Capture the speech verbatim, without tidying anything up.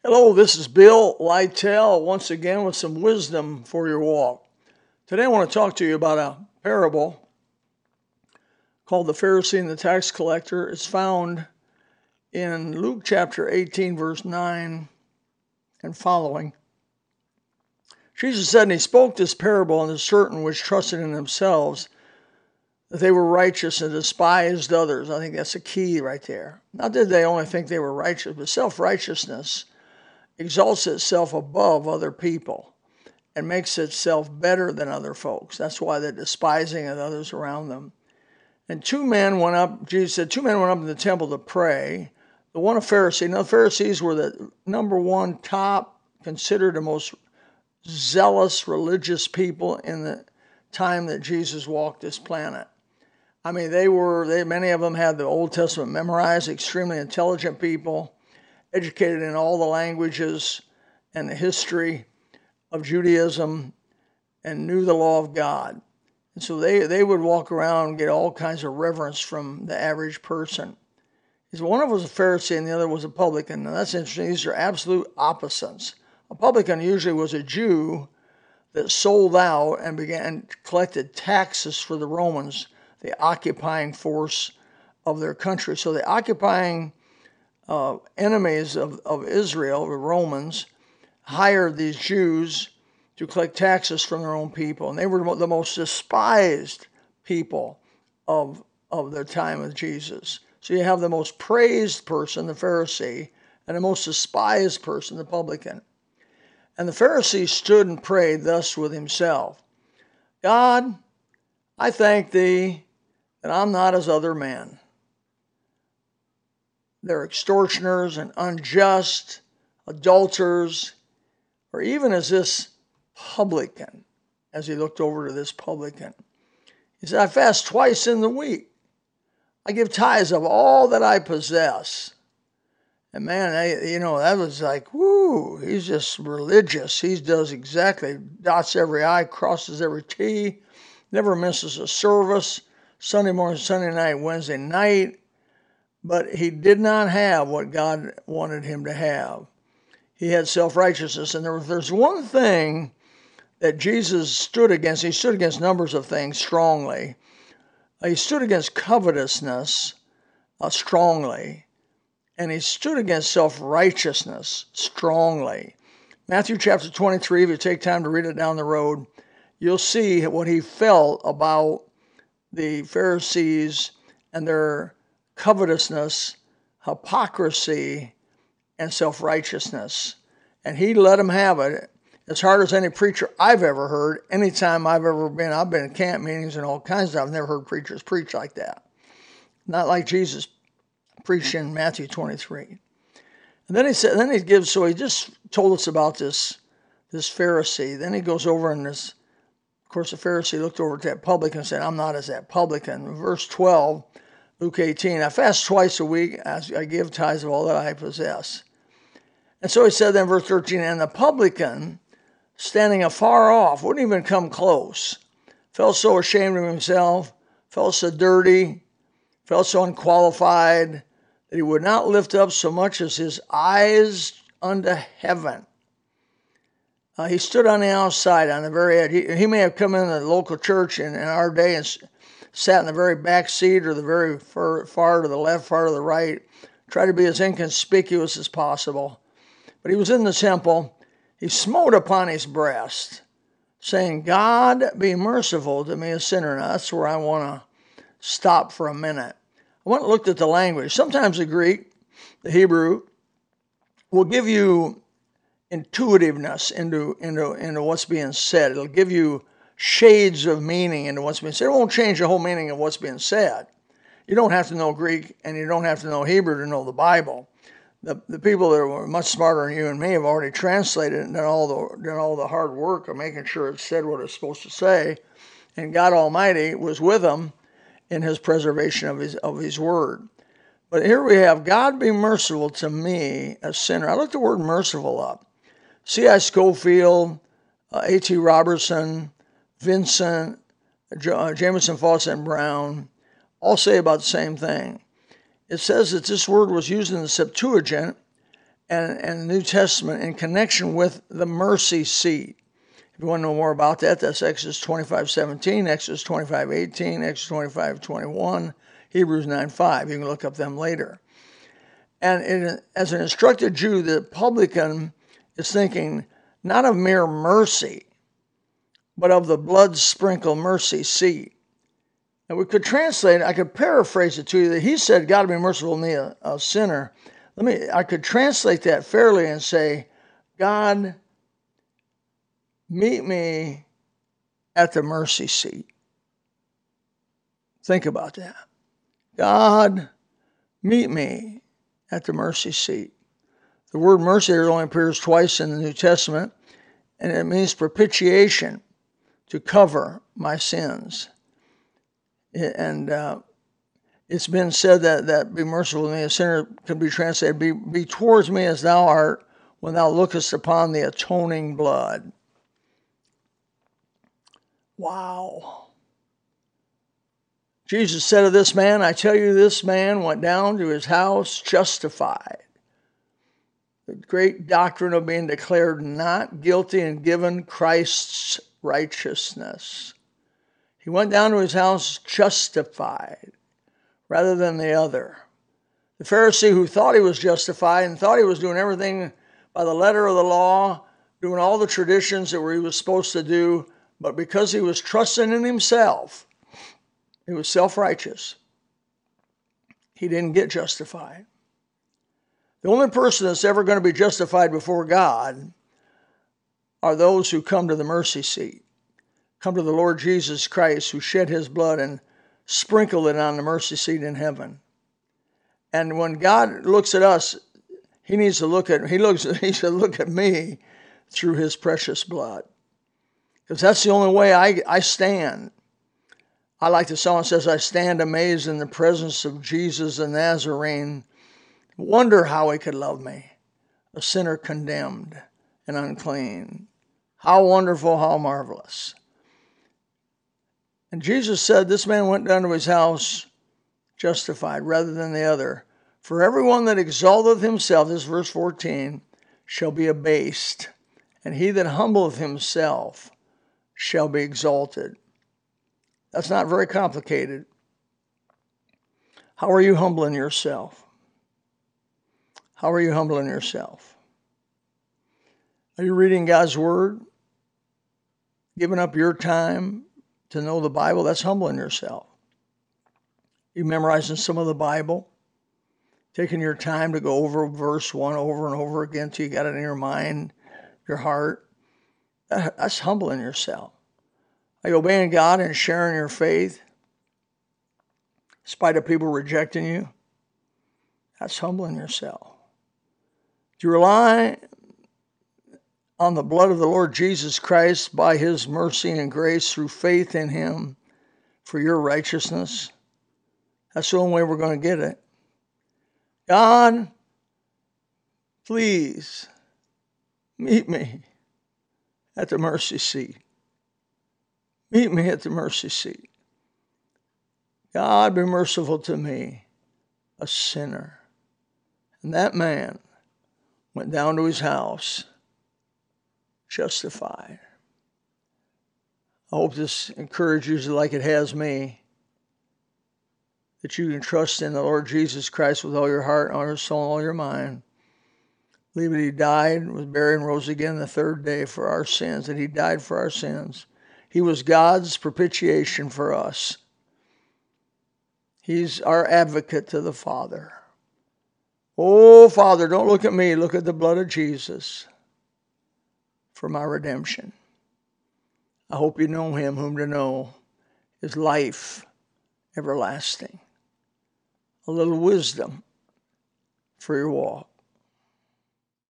Hello, this is Bill Lytell once again with some wisdom for your walk. Today I want to talk to you about a parable called the Pharisee and the Tax Collector. It's found in Luke chapter eighteen, verse nine and following. Jesus said, and he spoke this parable unto certain which trusted in themselves that they were righteous and despised others. I think that's a key right there. Not that they only think they were righteous, but self-righteousness exalts itself above other people and makes itself better than other folks. That's why they're despising of others around them. And two men went up, Jesus said, two men went up to the temple to pray. The one a Pharisee. Now the Pharisees were the number one top, considered the most zealous religious people in the time that Jesus walked this planet. I mean, they were, they, many of them had the Old Testament memorized, extremely intelligent people, educated in all the languages and the history of Judaism, and knew the law of God. And so they, they would walk around and get all kinds of reverence from the average person. So one of them was a Pharisee and the other was a publican. Now that's interesting. These are absolute opposites. A publican usually was a Jew that sold out and began collected taxes for the Romans, the occupying force of their country. So the occupying Uh, enemies of, of Israel, the Romans, hired these Jews to collect taxes from their own people. And they were the most despised people of, of their time with Jesus. So you have the most praised person, the Pharisee, and the most despised person, the publican. And the Pharisee stood and prayed thus with himself, God, I thank thee that I'm not as other men. They're extortioners and unjust, adulterers, or even as this publican, as he looked over to this publican. He said, I fast twice in the week. I give tithes of all that I possess. And man, I, you know, that was like, whoo, he's just religious. He does exactly, dots every I, crosses every T, never misses a service, Sunday morning, Sunday night, Wednesday night. But he did not have what God wanted him to have. He had self-righteousness. And there, there's one thing that Jesus stood against. He stood against numbers of things strongly. He stood against covetousness uh, strongly. And he stood against self-righteousness strongly. Matthew chapter twenty-three, if you take time to read it down the road, you'll see what he felt about the Pharisees and their covetousness, hypocrisy, and self-righteousness. And he let them have it as hard as any preacher I've ever heard. Anytime I've ever been, I've been in camp meetings and all kinds of stuff. I've never heard preachers preach like that. Not like Jesus preached in Matthew twenty-three. And then he said, then he gives, so he just told us about this, this Pharisee. Then he goes over and this, of course, the Pharisee looked over at that publican and said, I'm not as that publican. Verse twelve, Luke eighteen, I fast twice a week, as I give tithes of all that I possess. And so he said then, verse thirteen, and the publican, standing afar off, wouldn't even come close, felt so ashamed of himself, felt so dirty, felt so unqualified, that he would not lift up so much as his eyes unto heaven. Uh, he stood on the outside, on the very edge. He, he may have come in the local church in, in our day and sat in the very back seat or the very far, far to the left, far to the right, tried to be as inconspicuous as possible. But he was in the temple. He smote upon his breast, saying, God, be merciful to me, a sinner. Now, that's where I want to stop for a minute. I went and looked at the language. Sometimes the Greek, the Hebrew, will give you intuitiveness into, into, into what's being said. It'll give you shades of meaning into what's being said. It won't change the whole meaning of what's being said. You don't have to know Greek and you don't have to know Hebrew to know the Bible. The, the people that are much smarter than you and me have already translated it and done all the, done all the hard work of making sure it said what it's supposed to say. And God Almighty was with them in his preservation of his, of his word. But here we have, God be merciful to me, a sinner. I looked the word merciful up. C I Scofield, uh, A T Robertson, Vincent, uh, Jameson, Fawcett, and Brown all say about the same thing. It says that this word was used in the Septuagint and, and the New Testament in connection with the mercy seat. If you want to know more about that, that's Exodus twenty-five seventeen, Exodus twenty-five eighteen, Exodus twenty-five twenty-one, Hebrews nine five. You can look up them later. And it, as an instructed Jew, the publican is thinking not of mere mercy, but of the blood-sprinkled mercy seat. And we could translate, I could paraphrase it to you, that he said, God be merciful to me, a, a sinner. Let me, I could translate that fairly and say, God, meet me at the mercy seat. Think about that. God, meet me at the mercy seat. The word mercy only appears twice in the New Testament, and it means propitiation, to cover my sins. And uh, it's been said that, that be merciful to me, a sinner, could be translated, be, be towards me as thou art when thou lookest upon the atoning blood. Wow. Jesus said of this man, I tell you, this man went down to his house justified. The great doctrine of being declared not guilty and given Christ's righteousness. He went down to his house justified rather than the other. The Pharisee who thought he was justified and thought he was doing everything by the letter of the law, doing all the traditions that he was supposed to do, but because he was trusting in himself, he was self-righteous, he didn't get justified. The only person that's ever going to be justified before God are those who come to the mercy seat, come to the Lord Jesus Christ, who shed his blood and sprinkled it on the mercy seat in heaven. And when God looks at us, he needs to look at he looks he needs to look at me through his precious blood. Because that's the only way I, I stand. I like the song that says, I stand amazed in the presence of Jesus the Nazarene. Wonder how he could love me, a sinner condemned and unclean. How wonderful, how marvelous. And Jesus said, this man went down to his house justified rather than the other. For everyone that exalteth himself, this is verse fourteen, shall be abased, and he that humbleth himself shall be exalted. That's not very complicated. How are you humbling yourself? How are you humbling yourself? Are you reading God's Word? Giving up your time to know the Bible? That's humbling yourself. You memorizing some of the Bible? Taking your time to go over verse one over and over again till you got it in your mind, your heart? That's humbling yourself. Are you obeying God and sharing your faith in spite of people rejecting you? That's humbling yourself. Do you rely on the blood of the Lord Jesus Christ by his mercy and grace through faith in him for your righteousness? That's the only way we're going to get it. God, please meet me at the mercy seat. Meet me at the mercy seat. God, be merciful to me, a sinner. And that man went down to his house justified. I hope this encourages you like it has me, that you can trust in the Lord Jesus Christ with all your heart, all your soul, and all your mind. Believe that he died, was buried, and rose again the third day for our sins, that he died for our sins. He was God's propitiation for us. He's our advocate to the Father. Oh, Father, don't look at me. Look at the blood of Jesus for my redemption. I hope you know him whom to know is life everlasting. A little wisdom for your walk.